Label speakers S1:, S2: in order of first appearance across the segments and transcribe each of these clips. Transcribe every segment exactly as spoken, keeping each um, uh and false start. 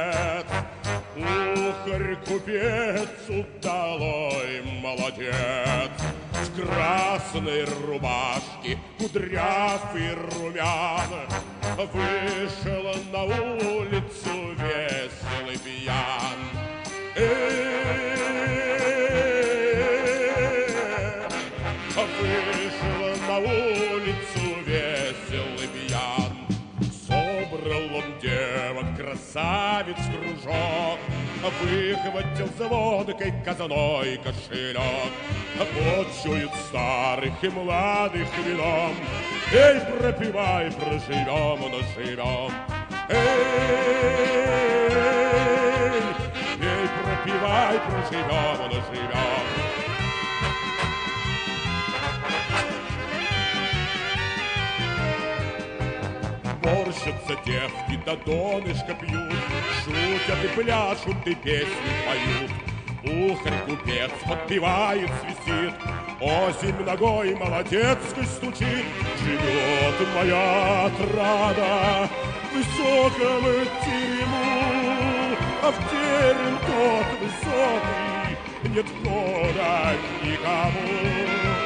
S1: купец. Ухарь купец удалой молодец. В красной рубашке, кудряв и румян, вышел на улицу весел и пьян. Вышел на улицу весел и пьян. Собрал он девок, красавиц кружок, выхватил с водкой казной кошелек. Почует старых и молодых вином. Эй, пропивай, проживем, но живем. Эй, эй, пропивай, проживем, но живем. Морщатся девки, да донышко пьют, шутят и пляшут, и песни поют. Ухарь-купец подпевает, свистит, осень ногой молодецкой стучит. Живет моя отрада в высоком терему, а в терем тот высокий нет входа никому.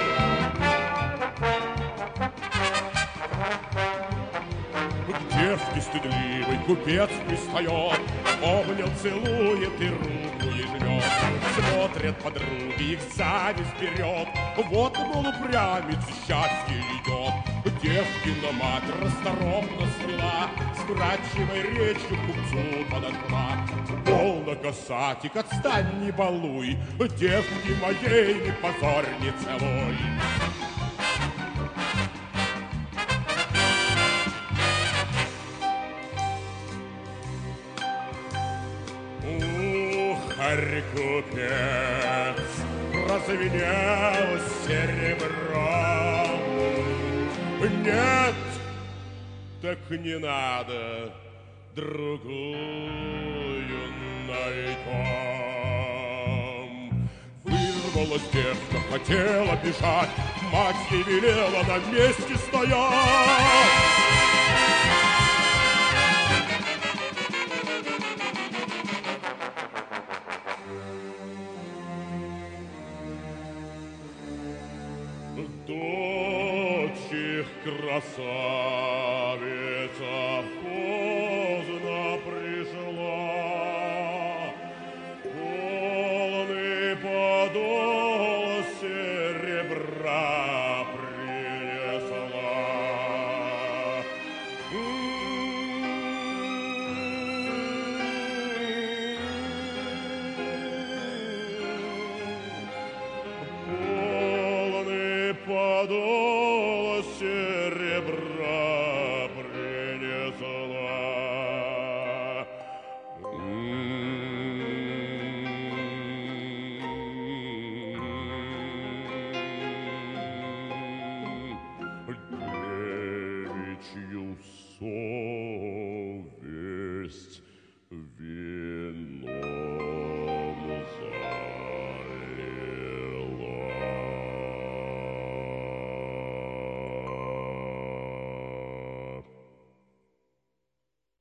S1: К девке стыдливый купец пристает, обнял, целует и руку ей жмет. Смотрят подруги, их зависть берет, вот, мол, упрямец счастье идет. Девкина мать расторопно свела, с вкрадчивой речью купцу подошла. Полно, касатик, отстань, не балуй, девки моей не позорь, не целуй. Ухарь-купец прозвенел серебром. Нет, так не надо, другую найдем. Вырвалась девка, хотела бежать, мать ей велела на месте стоять. Дочь их красавица поздно пришла, полный подол серебра принесла. Подол серебра